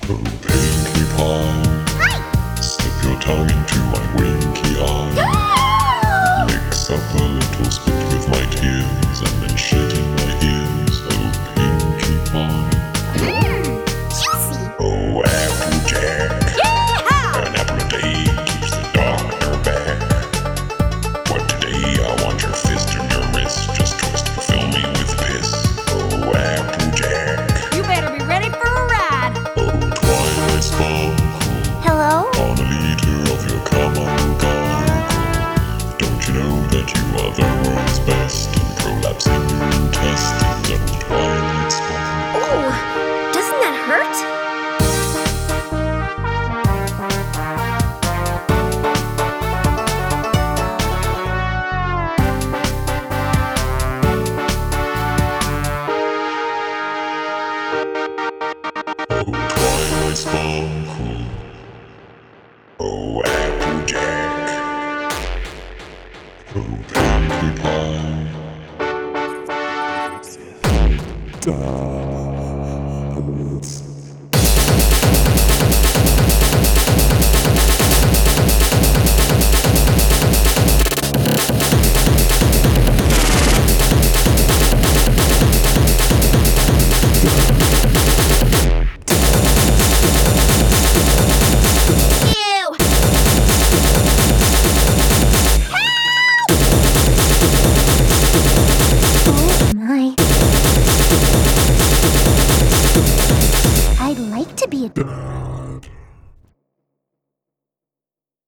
Oh, Pinkie Pie, slip your tongue into my winky eye. Mix up a little spit with my tears, and then shaking my ears. Oh, Pinkie Pie. Juicy! Oh, Applejack. Yeehaw! An apple a day keeps the doctor back. What today? I want your fist and your wrist. Just twist and fill me with piss. Oh, Applejack. You better be ready for a ride. Oh, Twilight Sparkle. Hello? On a liter of your caramel gargle. Don't you know that you are the world's best in prolapsing your intestines? Oh, Twilight Sparkle. Ooh, doesn't that hurt? Oh, Twilight Sparkle. Oh, Applejack. Oh, Pinkie Pie.